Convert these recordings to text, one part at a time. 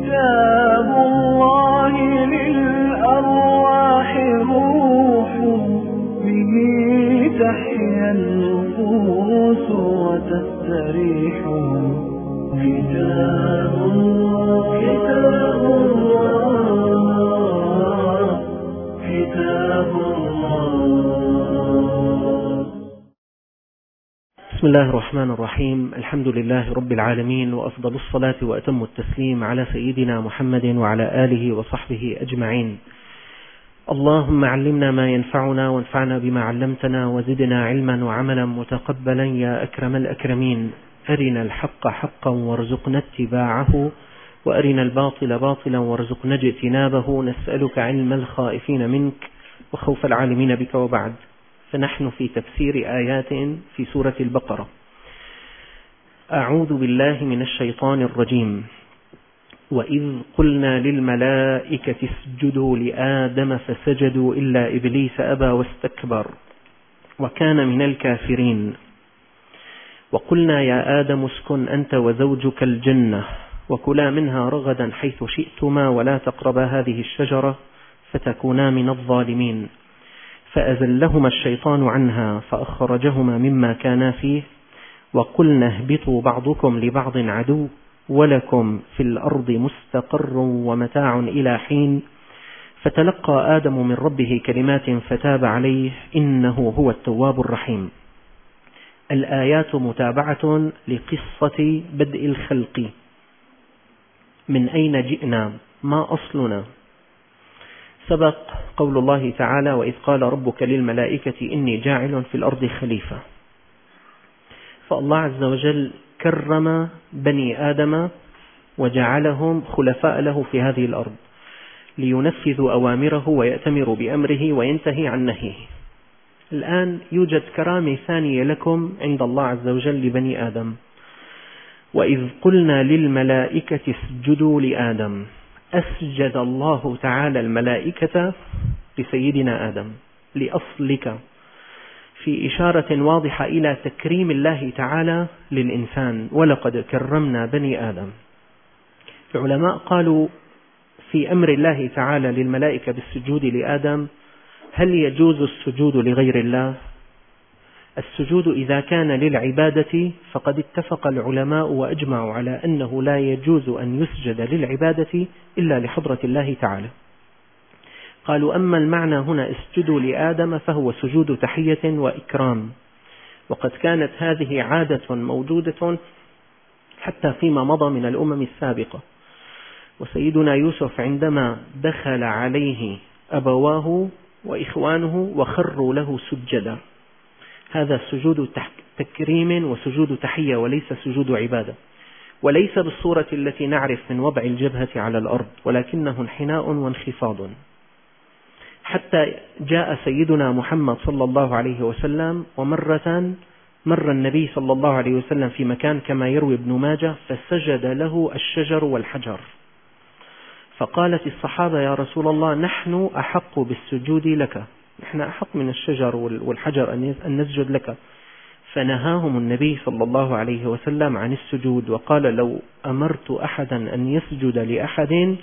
كتاب الله للأرواح روح، به تحيا النفوس وتستريح. كتاب الله كتاب الله كتاب الله. بسم الله الرحمن الرحيم. الحمد لله رب العالمين، وأفضل الصلاة وأتم التسليم على سيدنا محمد وعلى آله وصحبه أجمعين. اللهم علمنا ما ينفعنا وانفعنا بما علمتنا وزدنا علما وعملا متقبلا يا أكرم الأكرمين. أرنا الحق حقا وارزقنا اتباعه، وأرنا الباطل باطلا وارزقنا اجتنابه. نسألك علم الخائفين منك وخوف العالمين بك. وبعد، فنحن في تفسير آيات في سورة البقرة. أعوذ بالله من الشيطان الرجيم. وإذ قلنا للملائكة اسجدوا لآدم فسجدوا إلا إبليس أبى واستكبر وكان من الكافرين. وقلنا يا آدم اسكن أنت وزوجك الجنة وكلا منها رغدا حيث شئتما ولا تقربا هذه الشجرة فتكونا من الظالمين. فأزلهما الشيطان عنها فأخرجهما مما كانا فيه وقلنا اهبطوا بعضكم لبعض عدو ولكم في الأرض مستقر ومتاع إلى حين. فتلقى آدم من ربه كلمات فتاب عليه إنه هو التواب الرحيم. الآيات متابعة لقصة بدء الخلق. من أين جئنا؟ ما أصلنا؟ سبق قول الله تعالى: وإذ قال ربك للملائكة إني جاعل في الأرض خليفة. فالله عز وجل كرم بني آدم وجعلهم خلفاء له في هذه الأرض لينفذوا أوامره ويأتمروا بأمره وينتهي عن نهيه. الآن يوجد كرامة ثانية لكم عند الله عز وجل لبني آدم. وإذ قلنا للملائكة اسجدوا لآدم، أسجد الله تعالى الملائكة لسيدنا آدم لأصلك، في إشارة واضحة إلى تكريم الله تعالى للإنسان. ولقد كرمنا بني آدم. العلماء قالوا في أمر الله تعالى للملائكة بالسجود لآدم: هل يجوز السجود لغير الله؟ السجود إذا كان للعبادة فقد اتفق العلماء وأجمعوا على أنه لا يجوز أن يسجد للعبادة إلا لحضرة الله تعالى. قالوا أما المعنى هنا اسجدوا لآدم فهو سجود تحية وإكرام، وقد كانت هذه عادة موجودة حتى فيما مضى من الأمم السابقة. وسيدنا يوسف عندما دخل عليه أبواه وإخوانه وخروا له سجدا، هذا سجود تكريم وسجود تحية وليس سجود عبادة، وليس بالصورة التي نعرف من وضع الجبهة على الأرض، ولكنه انحناء وانخفاض. حتى جاء سيدنا محمد صلى الله عليه وسلم مر النبي صلى الله عليه وسلم في مكان كما يروي ابن ماجه فسجد له الشجر والحجر، فقالت الصحابة: يا رسول الله نحن أحق بالسجود لك، نحن أحق من الشجر والحجر أن نسجد لك. فنهاهم النبي صلى الله عليه وسلم عن السجود وقال: لو أمرت أحدا أن يسجد لأحد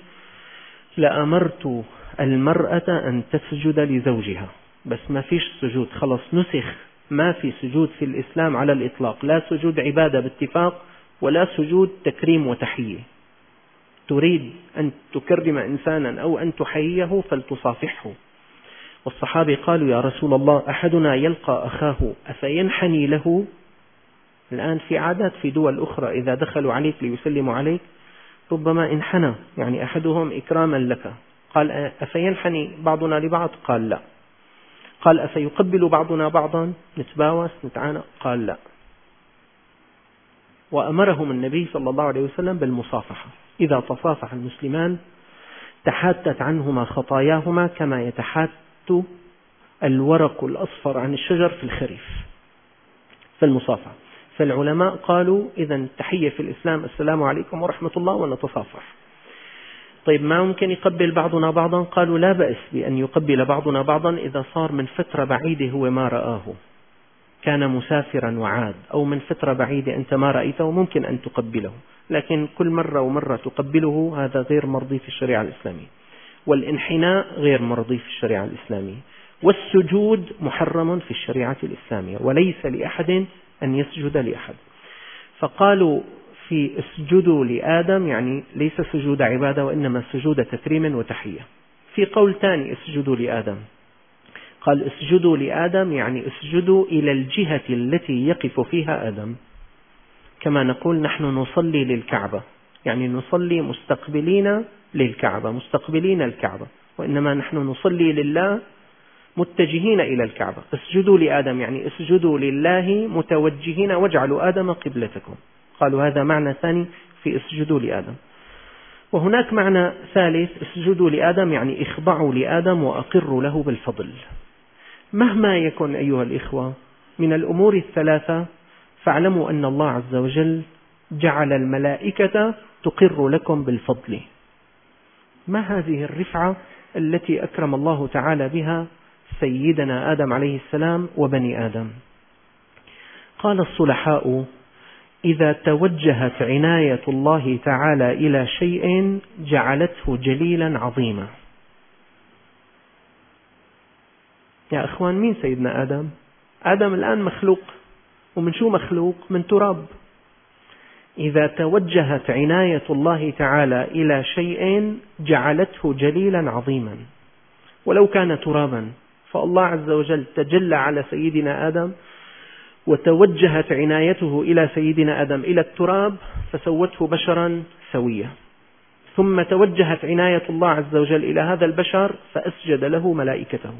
لأمرت المرأة أن تسجد لزوجها. بس ما فيش سجود، خلص نسخ، ما في سجود في الإسلام على الإطلاق، لا سجود عبادة باتفاق ولا سجود تكريم وتحية. تريد أن تكرم إنسانا أو أن تحييه فلتصافحه. والصحابة قالوا: يا رسول الله أحدنا يلقى أخاه أفينحني له؟ الآن في عادات في دول أخرى إذا دخلوا عليك ليسلموا عليك ربما انحنى، يعني أحدهم إكراما لك. قال: أفينحني بعضنا لبعض؟ قال: لا. قال: أفيقبل بعضنا بعضا نتباوس نتعانق؟ قال: لا. وأمرهم النبي صلى الله عليه وسلم بالمصافحة. إذا تصافح المسلمان تحاتت عنهما خطاياهما كما يتحات الورق الأصفر عن الشجر في الخريف، فالمصافحة. فالعلماء قالوا إذا التحية في الإسلام السلام عليكم ورحمة الله ونتصافح. طيب ما ممكن يقبل بعضنا بعضا؟ قالوا لا بأس بأن يقبل بعضنا بعضا إذا صار من فترة بعيدة هو ما رآه. كان مسافرا وعاد، أو من فترة بعيدة أنت ما رأيته ممكن أن تقبله، لكن كل مرة ومرة تقبله هذا غير مرضي في الشريعة الإسلامية. والانحناء غير مرضي في الشريعة الإسلامية. والسجود محرم في الشريعة الإسلامية، وليس لأحد أن يسجد لأحد. فقالوا في اسجدوا لآدم يعني ليس سجود عبادة، وإنما سجود تكريم وتحية. في قول ثاني اسجدوا لآدم، قال اسجدوا لآدم يعني اسجدوا إلى الجهة التي يقف فيها آدم، كما نقول نحن نصلي للكعبة، يعني نصلي مستقبلين للكعبة، مستقبلين الكعبة، وإنما نحن نصلي لله متجهين إلى الكعبة. اسجدوا لآدم يعني اسجدوا لله متوجهين واجعلوا آدم قبلتكم. قالوا هذا معنى ثاني في اسجدوا لآدم. وهناك معنى ثالث، اسجدوا لآدم يعني اخضعوا لآدم وأقروا له بالفضل. مهما يكن أيها الإخوة من الأمور الثلاثة، فاعلموا أن الله عز وجل جعل الملائكة تقر لكم بالفضل. ما هذه الرفعة التي أكرم الله تعالى بها سيدنا آدم عليه السلام وبني آدم؟ قال الصلحاء: إذا توجهت عناية الله تعالى إلى شيء جعلته جليلا عظيما. يا أخوان، مين سيدنا آدم؟ آدم الآن مخلوق، ومن شو مخلوق؟ من تراب. إذا توجهت عناية الله تعالى إلى شيء جعلته جليلا عظيما، ولو كان ترابا، فالله عز وجل تجلى على سيدنا آدم وتوجهت عنايته إلى سيدنا آدم إلى التراب فسوته بشرا سويا، ثم توجهت عناية الله عز وجل إلى هذا البشر فأسجد له ملائكته،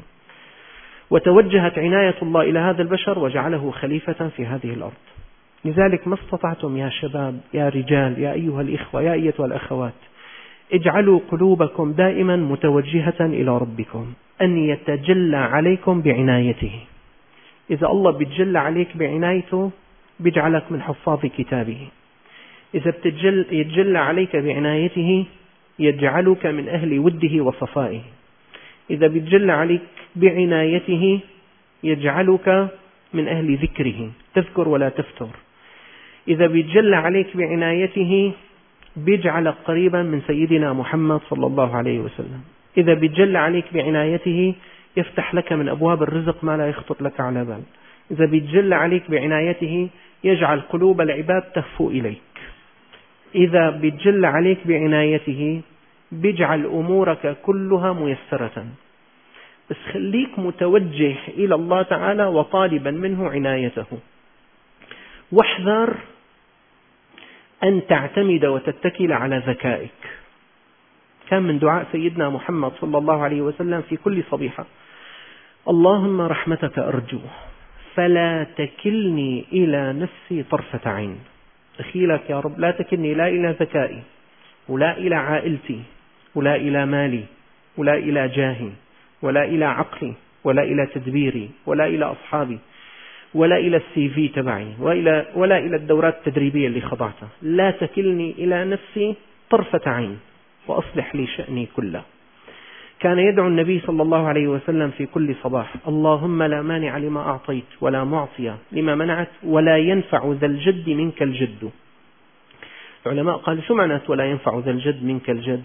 وتوجهت عناية الله إلى هذا البشر وجعله خليفة في هذه الأرض. لذلك ما استطعتم يا شباب، يا رجال، يا أيها الإخوة، يا أيتها الأخوات، اجعلوا قلوبكم دائما متوجهة إلى ربكم، أن يتجلى عليكم بعنايته. إذا الله بيتجلى عليك بعنايته بيجعلك من حفاظ كتابه. إذا يتجلى عليك بعنايته يجعلك من أهل وده وصفائه. إذا بيتجلى عليك بعنايته يجعلك من أهل ذكره، تذكر ولا تفتر. إذا بيتجلى عليك بعنايته بيجعلك قريبا من سيدنا محمد صلى الله عليه وسلم. إذا بيتجلى عليك بعنايته يفتح لك من أبواب الرزق ما لا يخطر لك على بال. إذا بيتجلى عليك بعنايته يجعل قلوب العباد تهفو إليك. إذا بيتجلى عليك بعنايته بيجعل أمورك كلها ميسرة. بس خليك متوجه إلى الله تعالى وطالبا منه عنايته، واحذر أن تعتمد وتتكل على ذكائك. كان من دعاء سيدنا محمد صلى الله عليه وسلم في كل صبيحة: اللهم رحمتك أرجو فلا تكلني إلى نفسي طرفة عين. أخيلك يا رب لا تكلني لا إلى ذكائي، ولا إلى عائلتي، ولا إلى مالي، ولا إلى جاهي، ولا إلى عقلي، ولا إلى تدبيري، ولا إلى أصحابي، ولا إلى الCV تبعي، ولا إلى الدورات التدريبية اللي خضعتها. لا تكلني إلى نفسي طرفة عين وأصلح لي شأني كله. كان يدعو النبي صلى الله عليه وسلم في كل صباح: اللهم لا مانع لما أعطيت ولا معطي لما منعت ولا ينفع ذا الجد منك الجد. العلماء قالوا شو معنات ولا ينفع ذا الجد منك الجد؟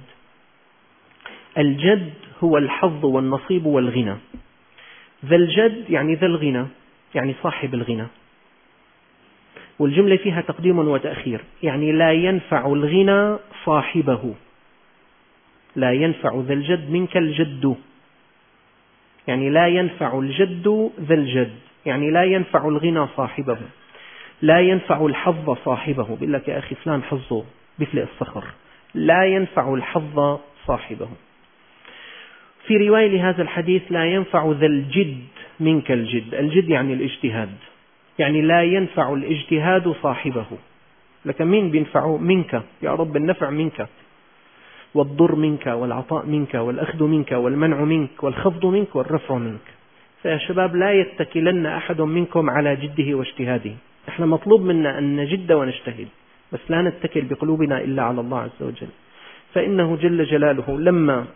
الجد هو الحظ والنصيب والغنى. ذا الجد يعني ذا الغنى، يعني صاحب الغنى، والجملة فيها تقديم وتأخير، يعني لا ينفع الغنى صاحبه. لا ينفع ذا الجد منك الجد، يعني لا ينفع الجد ذا الجد، يعني لا ينفع الغنى صاحبه، لا ينفع الحظ صاحبه. بيقول لك يا أخي فلان حظه مثل الصخر، لا ينفع الحظ صاحبه. في رواية لهذا الحديث: لا ينفع ذا الجد منك الجد. الجد يعني الاجتهاد، يعني لا ينفع الاجتهاد صاحبه. لكن مين بينفعه؟ منك يا رب، النفع منك، والضر منك، والعطاء منك، والأخذ منك، والمنع منك، والخفض منك، والرفع منك. فيا شباب لا يتكلن أحد منكم على جده واجتهاده. احنا مطلوب منا أن نجد ونجتهد، بس لا نتكل بقلوبنا إلا على الله عز وجل. فإنه جل جلاله لما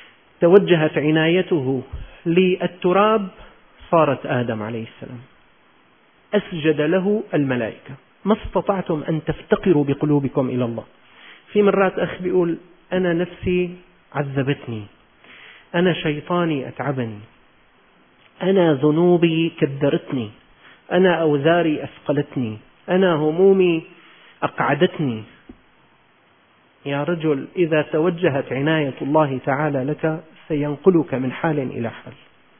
توجهت عنايته للتراب صارت آدم عليه السلام. أسجد له الملائكة. ما استطعتم أن تفتقروا بقلوبكم إلى الله. في مرات أخ بيقول أنا نفسي عذبتني، أنا شيطاني أتعبني، أنا ذنوبي كدرتني، أنا أوزاري أثقلتني، أنا همومي أقعدتني. يا رجل، إذا توجهت عناية الله تعالى لك سينقلك من حال إلى حال.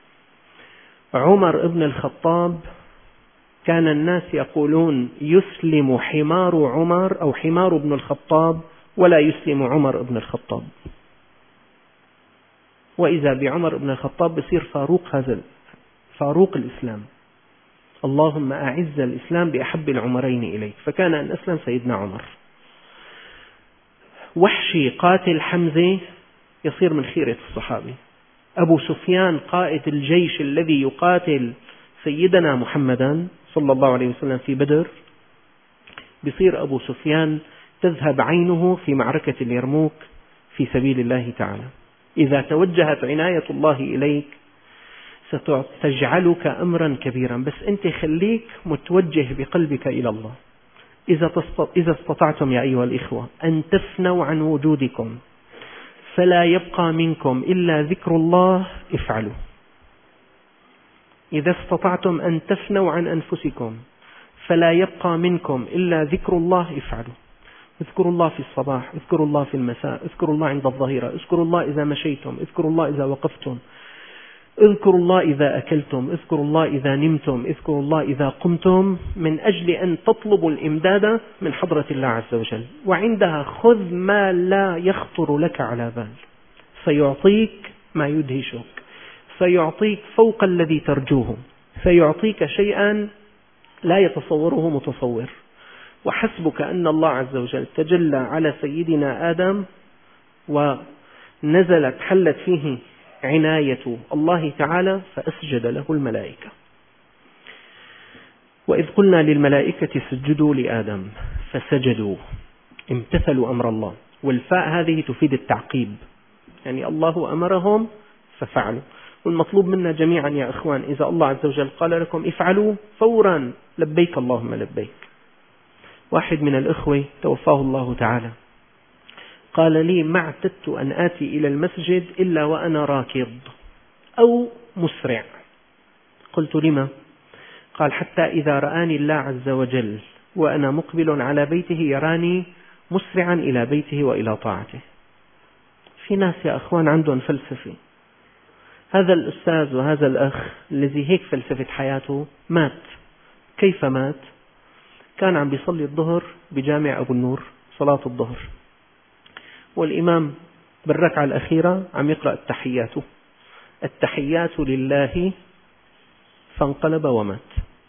عمر بن الخطاب كان الناس يقولون يسلم حمار عمر أو حمار ابن الخطاب ولا يسلم عمر بن الخطاب، وإذا بعمر بن الخطاب بصير فاروق الإسلام. اللهم أعز الإسلام بأحب العمرين إليك، فكان أن أسلم سيدنا عمر. وحشي قاتل حمزة يصير من خيرة الصحابة. أبو سفيان قائد الجيش الذي يقاتل سيدنا محمدا صلى الله عليه وسلم في بدر، بصير أبو سفيان تذهب عينه في معركة اليرموك في سبيل الله تعالى. إذا توجهت عناية الله إليك ستجعلك أمرا كبيرا، بس أنت خليك متوجه بقلبك إلى الله. إذا استطعتم يا أيها الإخوة أن تفنوا عن وجودكم فلا يبقى منكم إلا ذكر الله افعلوا. إذا استطعتم أن تفنوا عن أنفسكم فلا يبقى منكم إلا ذكر الله افعلوا. اذكروا الله في الصباح، اذكروا الله في المساء، اذكروا الله عند الظهيرة، اذكروا الله إذا مشيتم، اذكروا الله إذا وقفتم، اذكروا الله إذا أكلتم، اذكروا الله إذا نمتم، اذكروا الله إذا قمتم، من أجل أن تطلبوا الإمداد من حضرة الله عز وجل. وعندها خذ ما لا يخطر لك على بال، سيعطيك ما يدهشك، سيعطيك فوق الذي ترجوه، سيعطيك شيئا لا يتصوره متصور. وحسبك أن الله عز وجل تجلى على سيدنا آدم ونزلت حلت فيه عناية الله تعالى فأسجد له الملائكة. وإذ قلنا للملائكة اسجدوا لآدم فسجدوا، امتثلوا أمر الله. والفاء هذه تفيد التعقيب، يعني الله أمرهم ففعلوا. والمطلوب منا جميعا يا أخوان إذا الله عز وجل قال لكم افعلوا فورا لبيك اللهم لبيك. واحد من الإخوة توفاه الله تعالى قال لي ما اعتدت أن آتي إلى المسجد إلا وأنا راكض أو مسرع. قلت لما؟ قال حتى إذا رآني الله عز وجل وأنا مقبل على بيته يراني مسرعا إلى بيته وإلى طاعته. في ناس يا أخوان عندهم فلسفة. هذا الأستاذ وهذا الأخ الذي هيك فلسفة حياته مات. كيف مات؟ كان عم بيصلي الظهر بجامع أبو النور صلاة الظهر، والإمام بالركعة الأخيرة عم يقرأ التحيات لله، فانقلب ومات.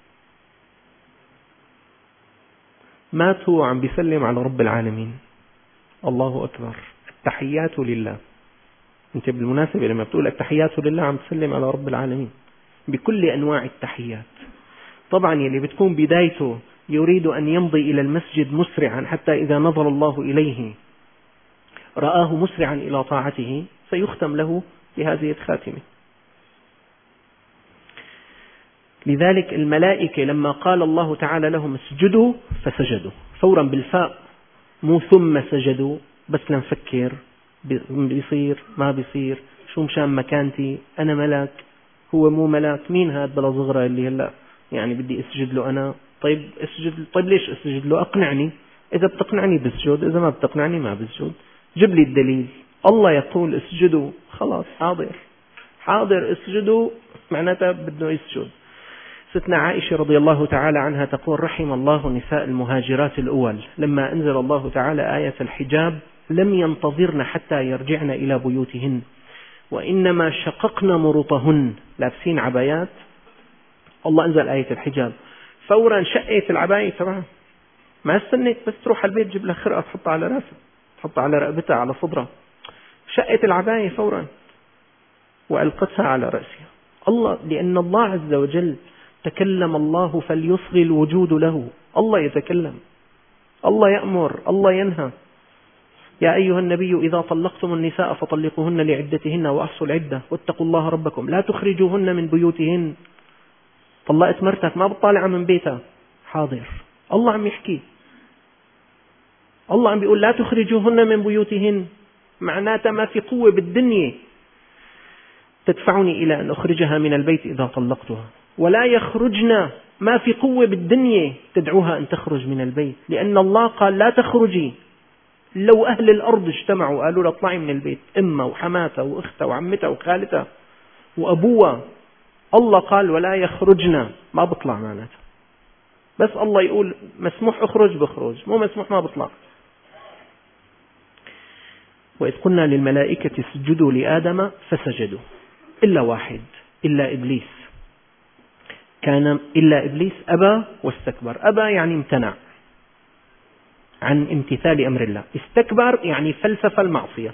مات هو عم بيسلم على رب العالمين. الله أكبر، التحيات لله. أنت بالمناسبة لما بتقول التحيات لله عم تسلم على رب العالمين بكل أنواع التحيات. طبعا يلي بتكون بدايته يريد أن يمضي إلى المسجد مسرعا حتى إذا نظر الله إليه رآه مسرعا إلى طاعته سيختم له بهذه الخاتمة. لذلك الملائكة لما قال الله تعالى لهم اسجدوا فسجدوا فورا بالفاء، مو ثم سجدوا بس لنفكر بيصير ما بيصير، شو مشان مكانتي، أنا ملاك هو مو ملاك، مين هاد بلا صغرى اللي هلا يعني بدي اسجد له أنا. طيب اسجد، طيب ليش اسجد له؟ أقنعني، إذا بتقنعني بسجد، إذا ما بتقنعني ما بسجد، جيب لي الدليل. الله يقول اسجدوا، خلاص حاضر اسجدوا معناتها بده يسجد. ستنا عائشة رضي الله تعالى عنها تقول رحم الله نساء المهاجرات الأول لما أنزل الله تعالى آية الحجاب لم ينتظرن حتى يرجعن إلى بيوتهن وإنما شققن مرطهن، لابسين عبايات، الله أنزل آية الحجاب فورا شقيت العباية تبعها، ما استنيت بس تروح البيت تجيب لها خرقة تحطها على راسها، تحطها على رقبتها على صدرها، شقيت العباية فورا وألقتها على رأسها. الله، لأن الله عز وجل تكلم الله فليصغي الوجود له. الله يتكلم، الله يأمر، الله ينهى. يا أيها النبي إذا طلقتم النساء فطلقوهن لعدتهن وأحصوا العدة واتقوا الله ربكم لا تخرجوهن من بيوتهن. طلقت مرتك ما بتطالعها من بيتها، حاضر. الله عم يحكي، الله عم بيقول لا تخرجوهن من بيوتهن، معناتها ما في قوة بالدنيا تدفعني إلى أن أخرجها من البيت إذا طلقتها. ولا يخرجن، ما في قوة بالدنيا تدعوها أن تخرج من البيت، لأن الله قال لا تخرجي. لو أهل الأرض اجتمعوا قالوا لا اطلعي من البيت، أمها وحماتها وأختها وعمتها وخالتها وأبوها، الله قال ولا يخرجن، ما بطلع معناتها. بس الله يقول مسموح أخرج بخرج، مو مسموح ما بطلع. وإذ قلنا للملائكة اسجدوا لآدم فسجدوا إلا واحد، إلا إبليس. إلا إبليس أبى واستكبر. أبى يعني امتنع عن امتثال أمر الله، استكبر يعني فلسف المعصية.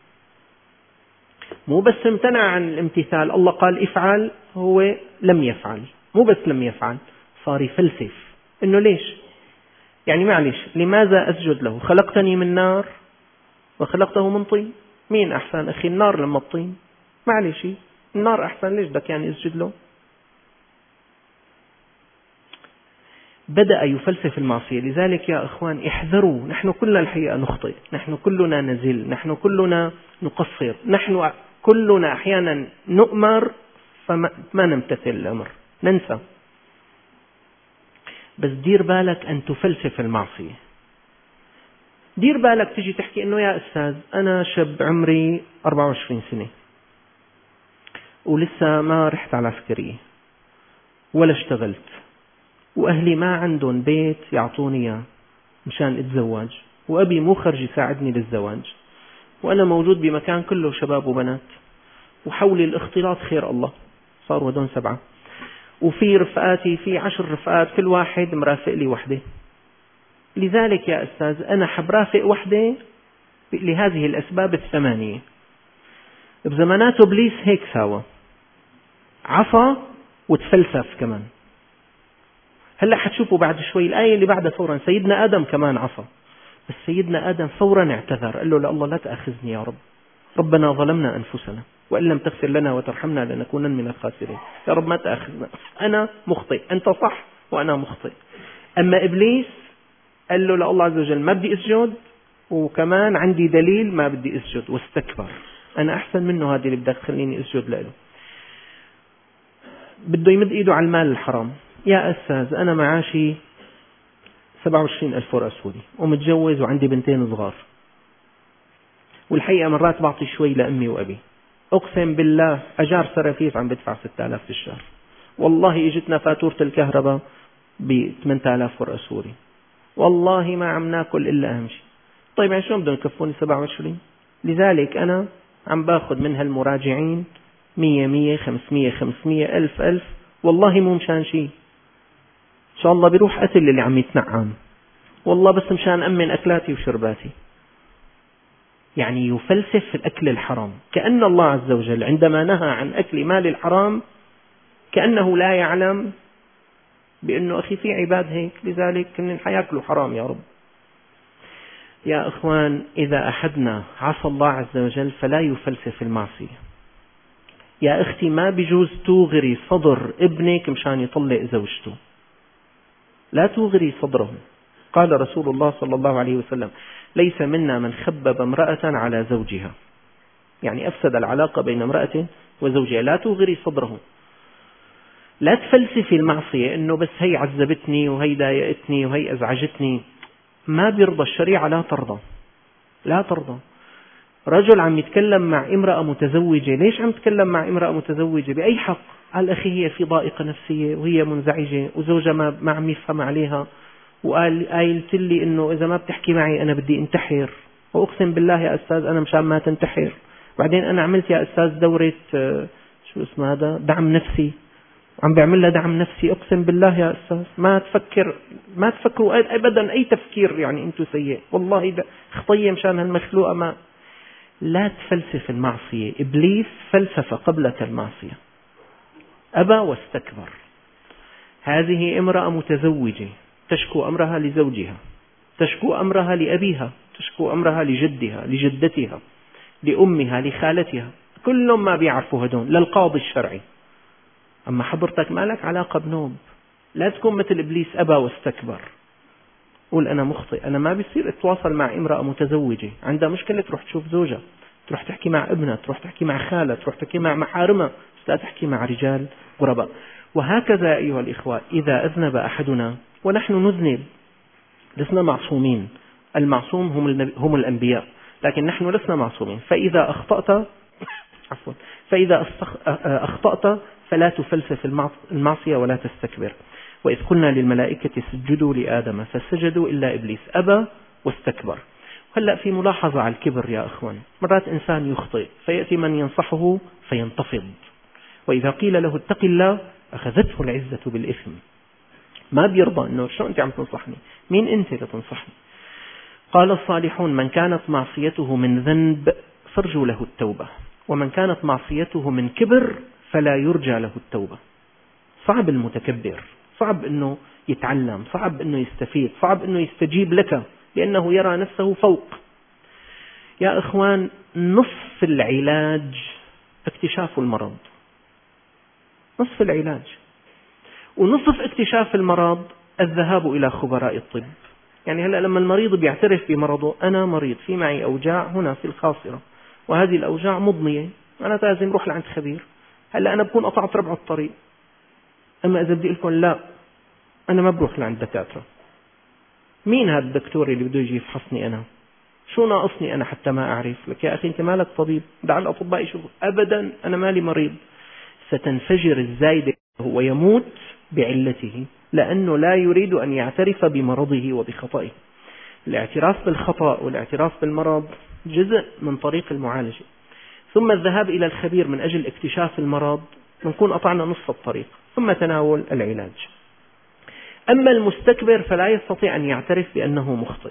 مو بس امتنع عن الامتثال، الله قال افعل، هو لم يفعل. مو بس لم يفعل، صار يفلسف إنه ليش، يعني معلش لماذا أسجد له؟ خلقتني من نار وخلقته من طين، مين أحسن أخي، النار لما الطين؟ معلش النار أحسن، ليش بدك يعني أسجد له؟ بدأ يفلسف المعصية. لذلك يا أخوان احذروا، نحن كلنا الحقيقة نخطئ، نحن كلنا نزل، نحن كلنا نقصر، نحن كلنا أحيانا نؤمر فما نمتثل الأمر، ننسى. بس دير بالك أن تفلسف المعصية. دير بالك تجي تحكي إنه يا أستاذ أنا شاب عمري 24 سنة ولسه ما رحت على العسكرية ولا اشتغلت، وأهلي ما عندهم بيت يعطوني إياه مشان أتزوج، وأبي مو خرج يساعدني للزواج، وأنا موجود بمكان كله شباب وبنات، وحولي الاختلاط خير الله، صاروا هدون 7، وفي رفقاتي في 10 رفقات، كل واحد مرافق لي وحدة. لذلك يا أستاذ أنا حب رافق وحدة لهذه الأسباب ال8. بزمانات إبليس هيك ساوى، عصى وتفلسف كمان. هلأ حتشوفوا بعد شوي الآية اللي بعدها فورا سيدنا آدم كمان عصى، بس سيدنا آدم فورا اعتذر، قال له لا الله لا تأخذني يا رب، ربنا ظلمنا أنفسنا وإن لم تغفر لنا وترحمنا لنكونن من الخاسرين، يا رب ما تأخذنا، أنا مخطئ، أنت صح وأنا مخطئ. أما إبليس قال له لا الله عز وجل ما بدي أسجد، وكمان عندي دليل ما بدي أسجد، واستكبر، أنا أحسن منه، هذه اللي بدك تخليني أسجد له. بده يمد إيده على المال الحرام. يا أستاذ أنا معاشي 27,000 ورقة سوري ومتجوز وعندي بنتين صغار، والحقيقة مرات بعطي شوي لأمي وأبي، أقسم بالله أجار سرافيف عم بدفع 6,000 في الشهر، والله إجتنا فاتورة الكهرباء ب8,000 ورقة سوري، والله ما عم ناكل إلا أهم شيء. طيب يعني شلون بدهم يكفوني 27؟ لذلك أنا عم باخذ من هالمراجعين 100 500 500 1000 والله مو مشان شيء، إن شاء الله بيروح قتل اللي عم يتنعم، والله بس مشان أمن أكلاتي وشرباتي. يعني يفلسف الأكل الحرام، كأن الله عز وجل عندما نهى عن أكل مال الحرام كأنه لا يعلم بأنه أخي في عباد هيك، لذلك كن حياكلوا حرام يا رب. يا أخوان إذا أحدنا عصى الله عز وجل فلا يفلسف المعصية. يا أختي ما بيجوز توغري صدر ابنك مشان يطلق زوجته، لا توغري صدره. قال رسول الله صلى الله عليه وسلم ليس منا من خبب امرأة على زوجها، يعني أفسد العلاقة بين امرأة وزوجها، لا توغري صدره. لا تفلسفي المعصية إنه بس هي عذبتني وهي ضايقتني وهي أزعجتني، ما بيرضى، الشريعة لا ترضى، لا ترضى. رجل عم يتكلم مع امرأة متزوجة، ليش عم يتكلم مع امرأة متزوجة؟ بأي حق؟ قال أخي هي في ضائقة نفسية وهي منزعجة وزوجها ما عم يفهم عليها، وقال قايلت لي إنه إذا ما بتحكي معي أنا بدي انتحر، وأقسم بالله يا أستاذ أنا مشان ما تنتحر. بعدين أنا عملت يا أستاذ دورة شو اسمه هذا دعم نفسي، عم بعمل لها دعم نفسي، أقسم بالله يا أستاذ ما تفكروا أبدا أي تفكير، يعني أنتم سيء، والله ده خطية مشان هالمخلوقة. ما لا تفلسف المعصية، إبليس فلسف قبلك المعصية، أبى واستكبر. هذه امرأة متزوجة تشكو أمرها لزوجها، تشكو أمرها لأبيها، تشكو أمرها لجدها لجدتها لأمها لخالتها، كلهم ما بيعرفوا هدون للقاضي الشرعي. أما حضرتك ما لك علاقة بنوب، لا تكون مثل إبليس أبى واستكبر. قول أنا مخطئ. أنا ما بيصير أتواصل مع امرأة متزوجة عندها مشكلة تروح تشوف زوجها، تروح تحكي مع ابنها، تروح تحكي مع خالها، تروح تحكي مع محارمها، لا تحكي مع رجال غرباء. وهكذا أيها الإخوة، إذا أذنب أحدنا ونحن نذنب، لسنا معصومين، المعصوم هم الأنبياء، لكن نحن لسنا معصومين. فإذا أخطأت فلا تفلسف المعصية ولا تستكبر. وإذ قلنا للملائكة اسجدوا لآدم فسجدوا إلا إبليس أبى واستكبر. هلأ في ملاحظة على الكبر يا أخوان. مرات إنسان يخطئ فيأتي من ينصحه فينتفض، وإذا قيل له اتق الله أخذته العزة بالإثم. ما بيرضى إنه شو أنت عم تنصحني؟ مين أنت لتنصحني؟ قال الصالحون من كانت معصيته من ذنب فارجوا له التوبة، ومن كانت معصيته من كبر فلا يرجى له التوبة. صعب المتكبر، صعب أنه يتعلم، صعب أنه يستفيد، صعب أنه يستجيب لك لأنه يرى نفسه فوق. يا إخوان، نصف العلاج اكتشاف المرض، نصف العلاج. ونصف اكتشاف المرض الذهاب إلى خبراء الطب. يعني هلأ لما المريض بيعترف بمرضه، أنا مريض، في معي أوجاع هنا في الخاصرة وهذه الأوجاع مضنية، أنا لازم أروح لعند خبير. هلأ أنا بكون قطعت ربع الطريق. أما إذا بدي لكم لا، أنا ما بروح لعند دكاترة. مين هذا الدكتور اللي بده يجي يفحصني أنا؟ شو ناقصني أنا حتى ما أعرف؟ لك يا أخي أنت مالك طبيب، دع الأطباء يشوفوا. أبدا، أنا مالي مريض. ستنفجر الزايدة ويموت بعلته، لأنه لا يريد أن يعترف بمرضه وبخطئه. الاعتراف بالخطأ والاعتراف بالمرض جزء من طريق المعالجة، ثم الذهاب إلى الخبير من أجل اكتشاف المرض، نكون قطعنا نصف الطريق، ثم تناول العلاج. أما المستكبر فلا يستطيع أن يعترف بأنه مخطئ.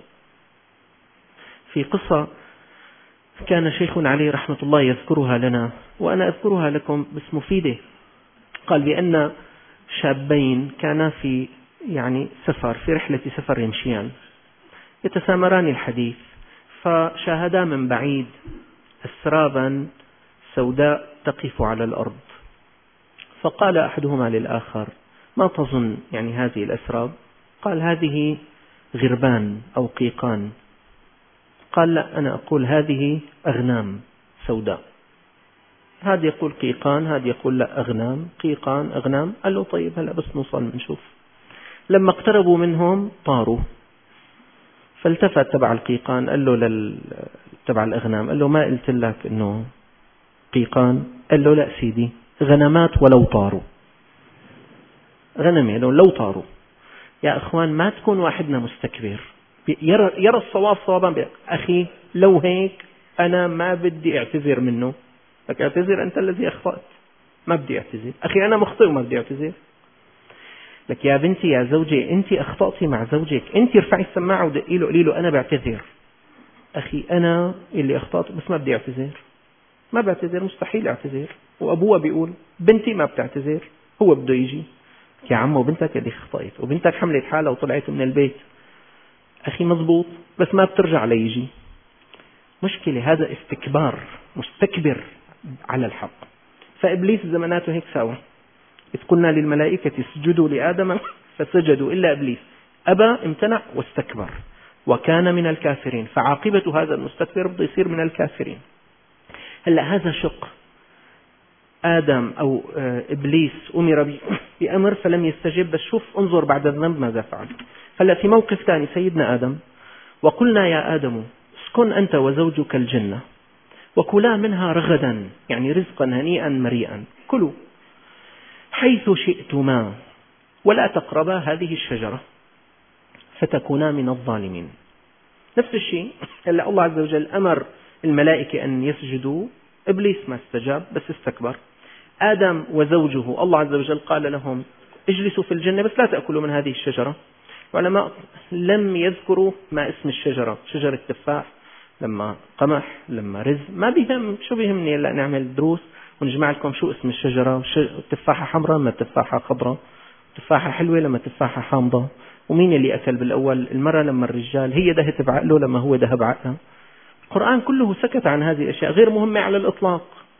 في قصة كان شيخنا عليه رحمة الله يذكرها لنا، وأنا أذكرها لكم بس مفيدة. قال بأن شابين كانا في سفر، في رحلة سفر يمشيان، يتسامران الحديث، فشاهدا من بعيد أسرابا سوداء تقف على الأرض. فقال أحدهما للآخر ما تظن هذه الأسراب؟ قال هذه غربان أو قيقان. قال لا، أنا أقول هذه أغنام سوداء. هذا يقول قيقان، هذا يقول لا أغنام، قيقان أغنام. قال له طيب هلا بس نوصل نشوف. لما اقتربوا منهم طاروا، فالتفت تبع القيقان قال له تبع الأغنام، قال له ما قلت لك إنه قيقان؟ قال له لا سيدي، غنمات ولو طاروا، غنمي لو طاروا. يا أخوان، ما تكون واحدنا مستكبر يرى الصواب صوابا. أخي لو هيك أنا ما بدي أعتذر منه. لك اعتذر أنت الذي أخطأت، ما بدي أعتذر. أخي أنا مخطئ وما بدي أعتذر. لك يا بنتي يا زوجي، أنت أخطأتي مع زوجك، أنت ارفعي السماعة ودقي له قولي له أنا بعتذر. أخي أنا اللي أخطأت بس ما بدي أعتذر، ما بعتذر، مستحيل أعتذر. وأبوها بيقول بنتي ما بتعتذر، هو بده يجي. يا عمو بنتك اللي أخطأت، وبنتك حملت حالها وطلعت من البيت. أخي مزبوط، بس ما بترجع ليجي. مشكلة، هذا استكبار، مستكبر على الحق. فإبليس زماناته هيك سوا. إذ قلنا للملائكة اسجدوا لآدم فسجدوا إلا إبليس أبى، امتنع واستكبر وكان من الكافرين. فعاقبة هذا المستكبر بده يصير من الكافرين. هلأ هذا شق. آدم أو إبليس أمر بأمر فلم يستجب، بس شوف انظر بعد الذنب ماذا فعل. هلأ في موقف ثاني، سيدنا آدم وقلنا يا آدم اسكن أنت وزوجك الجنة وكلا منها رغدا، رزقا هنيئا مريئا، كلوا حيث شئتما ولا تقربا هذه الشجرة فتكونا من الظالمين. نفس الشيء. هلأ الله عز وجل أمر الملائكة أن يسجدوا، إبليس ما استجاب بس استكبر. آدم وزوجه الله عز وجل قال لهم اجلسوا في الجنة بس لا تأكلوا من هذه الشجرة. العلماء لم يذكروا ما اسم الشجرة، شجرة تفاح، لما قمح، لما رز، ما بيهم. شو بيهمني هلا نعمل دروس ونجمع لكم شو اسم الشجرة؟ التفاحة حمراء لما التفاحة خضراء، تفاحة حلوة لما تفاحة حامضة، ومين اللي أكل بالأول، المرأة لما الرجال، هي دهت بعقله لما هو دهب بعقله. القرآن كله سكت عن هذه الأشياء غير مهمة على الإطلاق.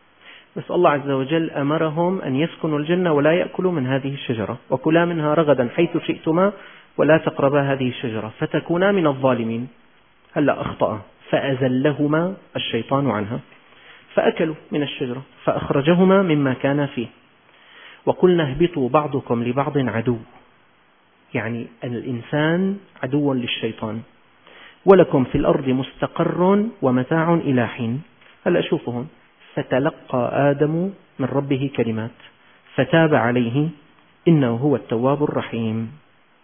بس الله عز وجل أمرهم أن يسكنوا الجنة ولا يأكلوا من هذه الشجرة، وكلا منها رغدا حيث شئتما ولا تقربا هذه الشجرة فتكونا من الظالمين. هلأ أخطأ فأزلهما الشيطان عنها فأكلوا من الشجرة فأخرجهما مما كان فيه وقلنا اهبطوا بعضكم لبعض عدو، يعني الإنسان عدو للشيطان، ولكم في الأرض مستقر ومتاع إلى حين. هلأ شوفوا فتلقى آدم من ربه كلمات فتاب عليه إنه هو التواب الرحيم.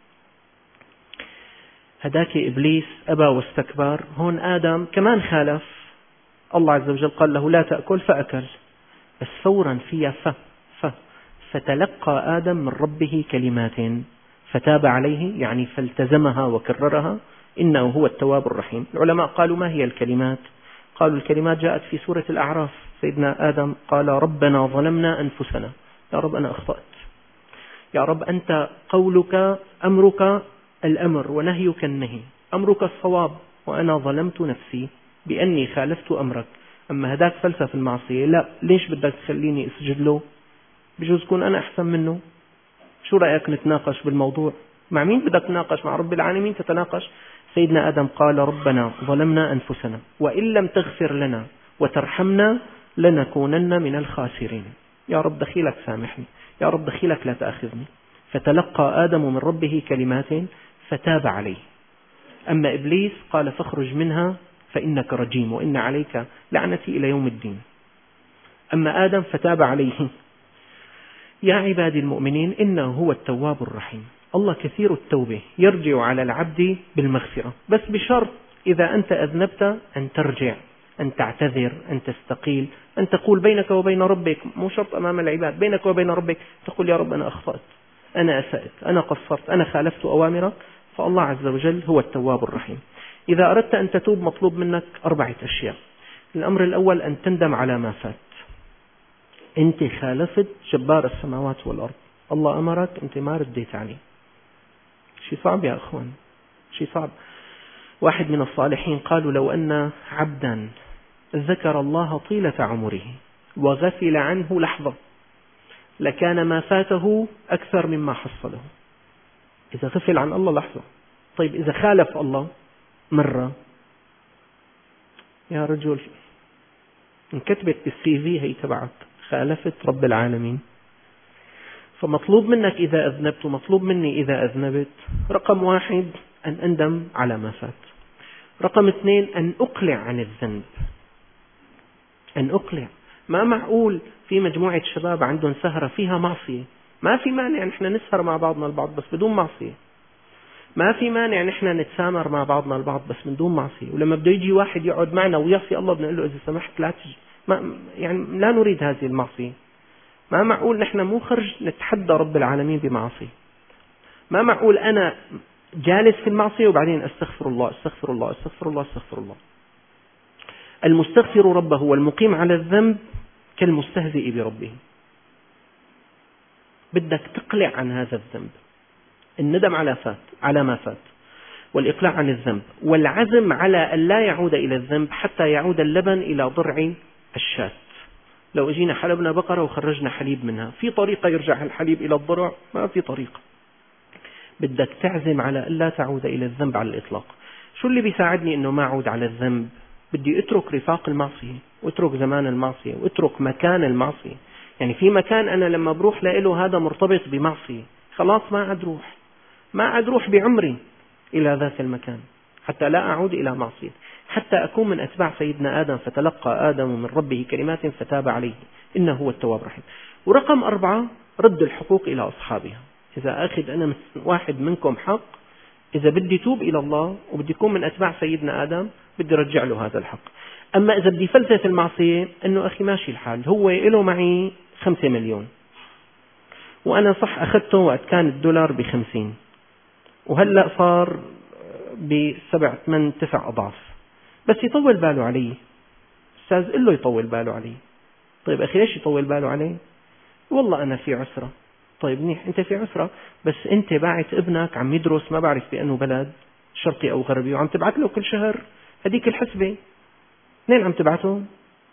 هداك إبليس أبى واستكبر، هون آدم كمان خالف، الله عز وجل قال له لا تأكل فأكل، بس فورا فيها فتلقى آدم من ربه كلمات فتاب عليه، يعني فالتزمها وكررها إنه هو التواب الرحيم. العلماء قالوا ما هي الكلمات؟ قالوا الكلمات جاءت في سورة الأعراف. سيدنا آدم قال ربنا ظلمنا أنفسنا، يا رب أنا أخطأت، يا رب أنت قولك أمرك الأمر ونهيك النهي، أمرك الصواب وأنا ظلمت نفسي بأني خالفت أمرك. أما هداك فلسفة المعصية، لا ليش بدك تخليني أسجد له؟ بجوز كون أنا أحسن منه، شو رأيك نتناقش بالموضوع؟ مع مين بدك تناقش؟ مع رب العالمين تتناقش. سيدنا آدم قال ربنا ظلمنا أنفسنا وإن لم تغفر لنا وترحمنا لنكونن من الخاسرين. يا رب دخيلك سامحني، يا رب دخيلك لا تأخذني. فتلقى آدم من ربه كلمات فتاب عليه. أما إبليس قال فاخرج منها فإنك رجيم وإن عليك لعنتي إلى يوم الدين. أما آدم فتاب عليه. يا عبادي المؤمنين إنه هو التواب الرحيم. الله كثير التوبة، يرجع على العبد بالمغفرة، بس بشرط إذا أنت أذنبت أن ترجع، أن تعتذر، أن تستقيل، أن تقول بينك وبين ربك، مو شرط أمام العباد، بينك وبين ربك تقول يا رب أنا أخطأت، أنا أسأت، أنا قصرت، أنا خالفت أوامرك. فالله عز وجل هو التواب الرحيم. إذا أردت أن تتوب مطلوب منك 4 أشياء. الأمر الأول أن تندم على ما فات. أنت خالفت جبار السماوات والأرض، الله أمرك أنت ما رديت عليه. شيء صعب يا أخوان، شيء صعب. واحد من الصالحين قالوا لو أن عبدا ذكر الله طيلة عمره وغفل عنه لحظة لكان ما فاته أكثر مما حصله. إذا غفل عن الله لحظة. طيب إذا خالف الله مرة، يا رجل انكتبت بالسي في هي تبعك، خالفت رب العالمين. فمطلوب منك إذا أذنبت، ومطلوب مني إذا أذنبت، رقم 1 أن أندم على ما فات. رقم 2 أن أقلع عن الذنب، أن أقلع. ما معقول في مجموعة شباب عندهم سهرة فيها معصية، ما في مانع نحن نسهر مع بعضنا البعض بس بدون معصية، ما في مانع نحن نتسامر مع بعضنا البعض بس من دون معصية. ولما بده يجي واحد يقعد معنا ويعصي الله بنقول له إذا سمحت لا تجي، يعني لا نريد هذه المعصية. ما معقول نحن مو خرج نتحدى رب العالمين بمعصية. ما معقول أنا جالس في المعصية وبعدين أستغفر الله أستغفر الله أستغفر الله أستغفر الله. المستغفر ربه والمقيم على الذنب كالمستهزئ بربه. بدك تقلع عن هذا الذنب، الندم على ما فات، والإقلاع عن الذنب، والعزم على أن لا يعود إلى الذنب حتى يعود اللبن إلى ضرع الشاة. لو أجينا حلبنا بقرة وخرجنا حليب منها، في طريقة يرجع الحليب إلى الضرع؟ ما في طريقة. بدك تعزم على أن لا تعود إلى الذنب على الإطلاق. شو اللي بيساعدني أنه ما أعود على الذنب؟ بدي أترك رفاق المعصية، وأترك زمان المعصية، وأترك مكان المعصية. يعني في مكان أنا لما بروح له هذا مرتبط بمعصية، خلاص ما عاد روح بعمري إلى ذاك المكان حتى لا أعود إلى معصية، حتى أكون من أتباع سيدنا آدم. فتلقى آدم من ربه كلمات فتاب عليه إنه هو التواب الرحيم. ورقم 4 رد الحقوق إلى أصحابها. إذا أخذ أنا واحد منكم حق، إذا بدي توب إلى الله وبدي يكون من أتباع سيدنا آدم بدي رجع له هذا الحق. أما إذا بدي فلسفة المعصية أنه أخي ماشي الحال، هو له معي 5 مليون وأنا صح أخذته وقت كان الدولار ب50 وهلأ صار ب7 8 9 أضعاف، بس يطول باله علي. أستاذ قل له يطول باله علي. طيب أخي ليش يطول باله علي؟ والله أنا في عسرة. طيب منيح، أنت في عسرة بس أنت باعت ابنك عم يدرس ما بعرف بأنه بلد شرقي أو غربي وعم تبعت له كل شهر هديك الحسبة، منين عم تبعته؟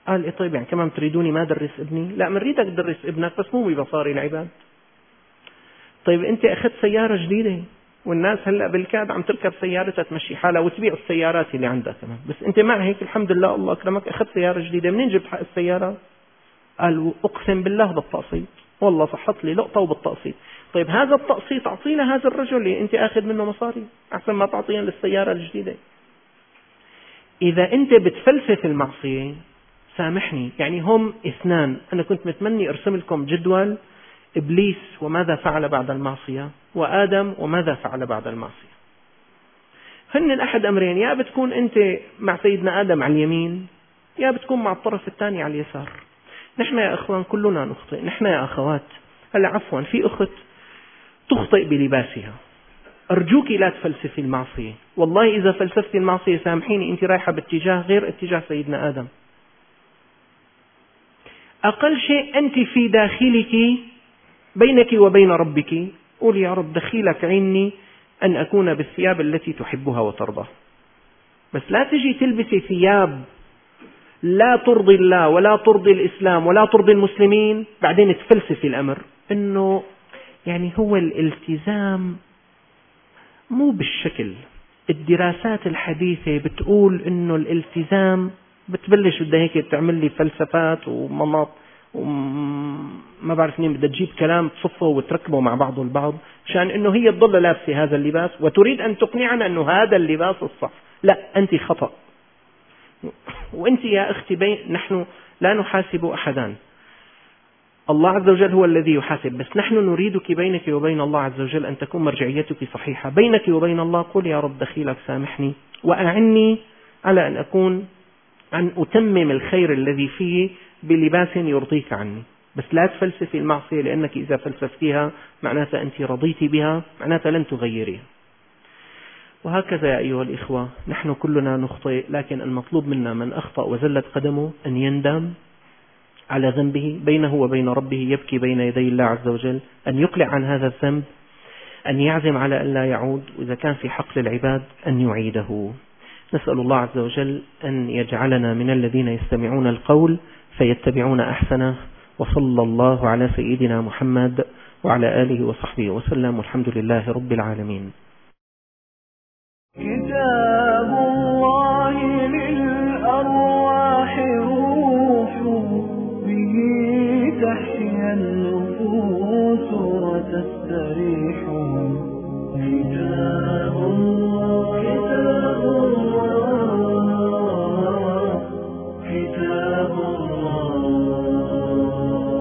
قال إيه طيب يعني كمان تريدوني ما أدرس ابني؟ لا منريدك تدرس ابنك بس مو بمصاري العباد. طيب أنت أخذت سيارة جديدة والناس هلأ بالكاد عم تركب سيارتها تمشي حالها وتبيع السيارات اللي عندها كمان، بس أنت مع هيك الحمد لله الله أكرمك أخذت سيارة جديدة، منين جبت حق السيارة؟ قال أقسم بالله بالتقسيط، والله صحت لي لقطة وبالتقسيط. طيب هذا التقسيط أعطيه لهذا الرجل اللي أنت أخذ منه مصاري أحسن ما تعطيه للسيارة الجديدة. إذا أنت بتفلسف المعصية سامحني، يعني هم اثنان، أنا كنت متمني أرسم لكم جدول إبليس وماذا فعل بعد المعصية، وآدم وماذا فعل بعد المعصية. هن أحد أمرين، يا بتكون أنت مع سيدنا آدم على اليمين يا بتكون مع الطرف الثاني على اليسار. نحن يا أخوان كلنا نخطئ، نحن يا أخوات هلا عفوا في أخت تخطئ بلباسها، أرجوك لا تفلسفي المعصية، والله إذا فلسفتي المعصية سامحيني أنت رايحة باتجاه غير اتجاه سيدنا آدم. أقل شيء أنت في داخلك بينك وبين ربك قول يا رب دخيلك عني أن أكون بالثياب التي تحبها وترضاها، بس لا تجي تلبسي ثياب لا ترضي الله ولا ترضي الإسلام ولا ترضي المسلمين بعدين تفلسفي الأمر إنه يعني هو الالتزام مو بالشكل. الدراسات الحديثة بتقول إنه الالتزام بتبلش بدها هيك تعمل لي فلسفات ومناط وما بعرف مين بدها تجيب كلام تصفه وتركبه مع بعضه البعض عشان إنه هي تضل لابسة هذا اللباس وتريد أن تقنعنا إنه هذا اللباس الصح. لا أنت خطأ. وأنت يا أختي نحن لا نحاسب أحدا، الله عز وجل هو الذي يحاسب، بس نحن نريدك بينك وبين الله عز وجل أن تكون مرجعيتك صحيحة بينك وبين الله. قل يا رب دخيلك سامحني وأعني على أن أتمم الخير الذي فيه بلباس يرضيك عني، بس لا تفلسفي المعصية، لأنك إذا فلسفتيها معناتها أنت رضيتي بها معناتها لن تغيريها. وهكذا يا أيها الإخوة نحن كلنا نخطئ، لكن المطلوب منا من أخطأ وزلت قدمه أن يندم على ذنبه بينه وبين ربه، يبكي بين يدي الله عز وجل، أن يقلع عن هذا الذنب، أن يعزم على أن لا يعود، وإذا كان في حق للعباد أن يعيده. نسأل الله عز وجل أن يجعلنا من الذين يستمعون القول فيتبعون أحسنه، وصلى الله على سيدنا محمد وعلى آله وصحبه وسلم، والحمد لله رب العالمين. كتاب الله للأرواح روح، به تحيا النفوس وتستريح. كتاب الله كتاب الله